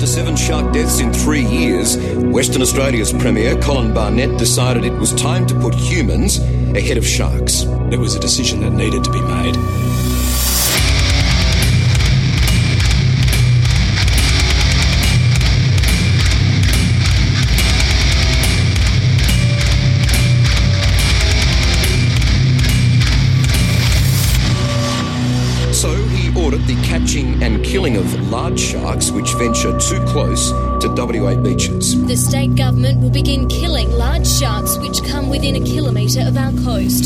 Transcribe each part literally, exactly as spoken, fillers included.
After seven shark deaths in three years, Western Australia's Premier, Colin Barnett, decided it was time to put humans ahead of sharks. It was a decision that needed to be made. The catching and killing of large sharks which venture too close to W A beaches. The state government will begin killing large sharks which come within a kilometre of our coast.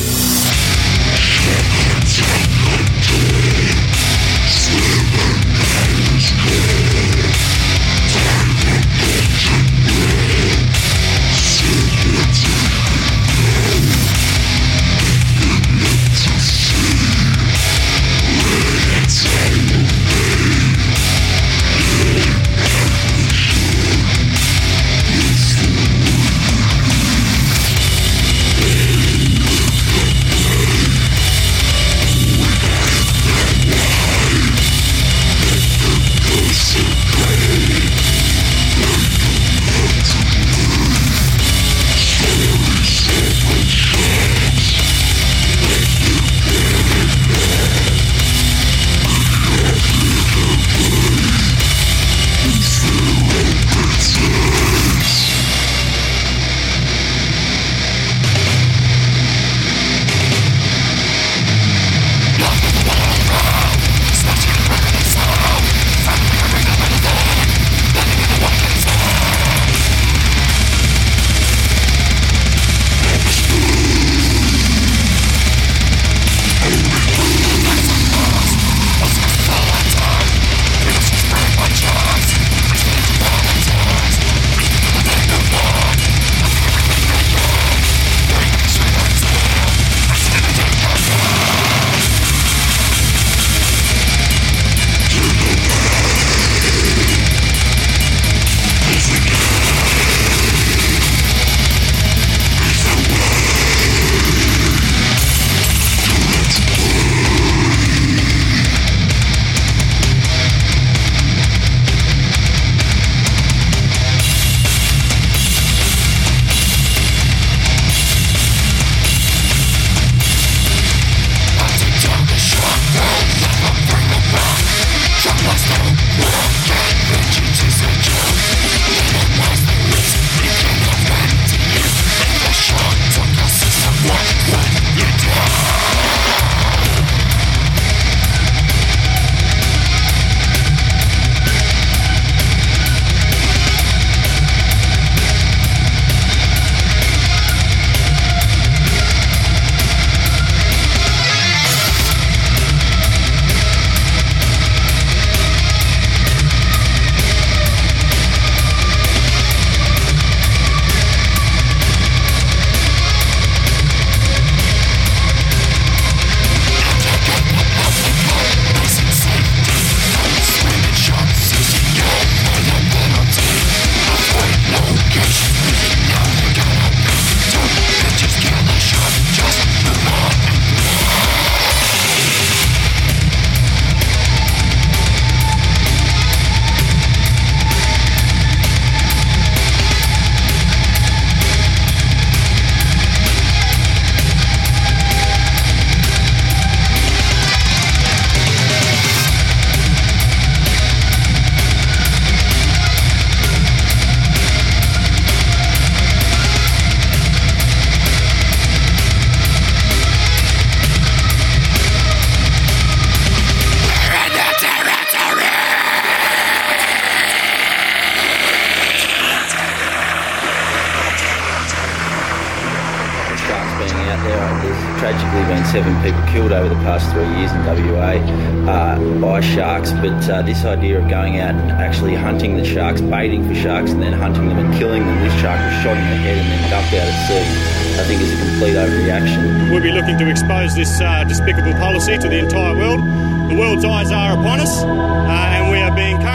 tragically been seven people killed over the past three years in W A uh, by sharks, but uh, this idea of going out and actually hunting the sharks, baiting for sharks and then hunting them and killing them, this shark was shot in the head and then dumped out at sea, I think is a complete overreaction. We'll be looking to expose this uh, despicable policy to the entire world. The world's eyes are upon us, uh, and we are being currently viewed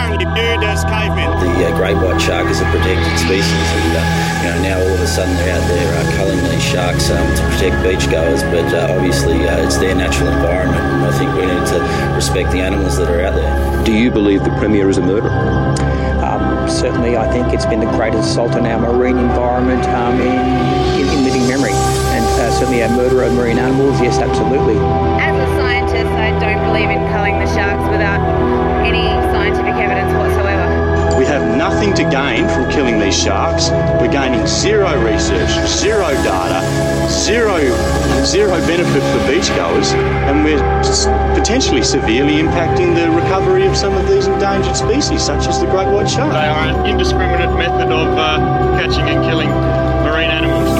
viewed as cavemen. The uh, great white shark is a protected species, and uh, you know, now all of a sudden they're out there uh, culling these sharks um, to protect beachgoers, but uh, obviously uh, it's their natural environment, and I think we need to respect the animals that are out there. Do you believe the Premier is a murderer? Um, certainly, I think it's been the greatest assault on our marine environment um, in, in, in living memory, and uh, certainly a murderer of marine animals, yes, absolutely. As a scientist, I don't believe in culling the sharks without any scientific evidence whatsoever. We have nothing to gain from killing these sharks. We're gaining zero research, zero data, zero, zero benefit for beachgoers, and we're potentially severely impacting the recovery of some of these endangered species, such as the great white shark. They are an indiscriminate method of uh, catching and killing marine animals.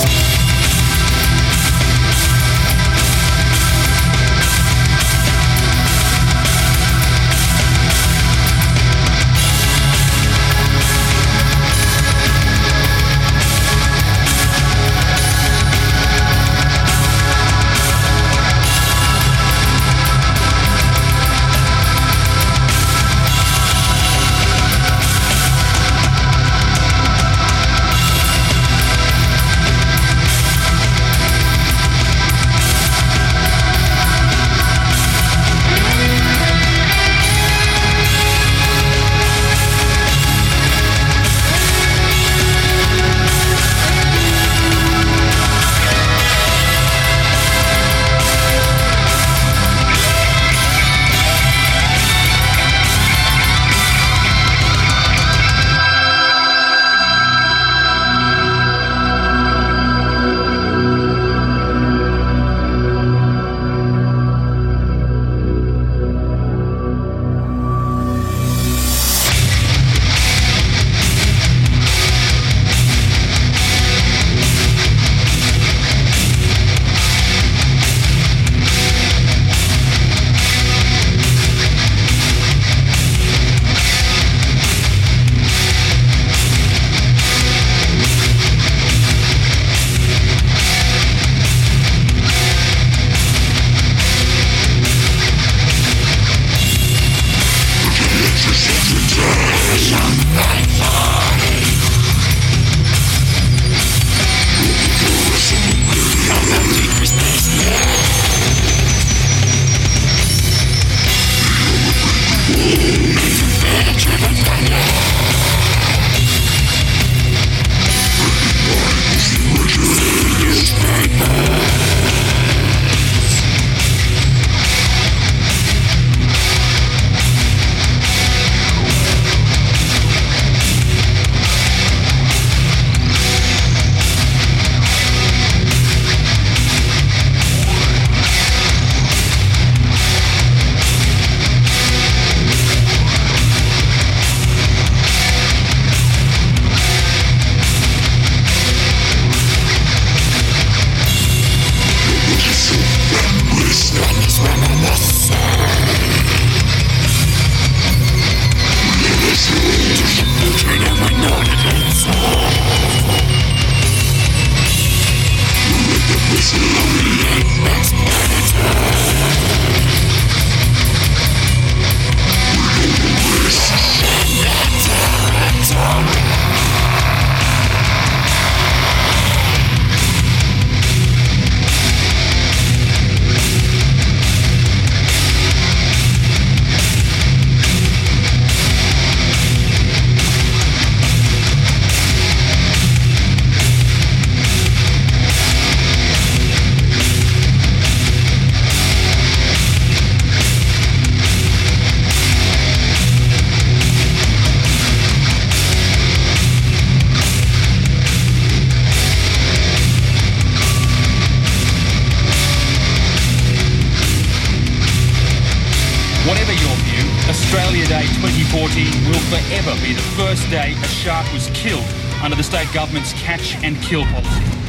Whatever your view, Australia Day twenty fourteen will forever be the first day a shark was killed under the state government's catch and kill policy.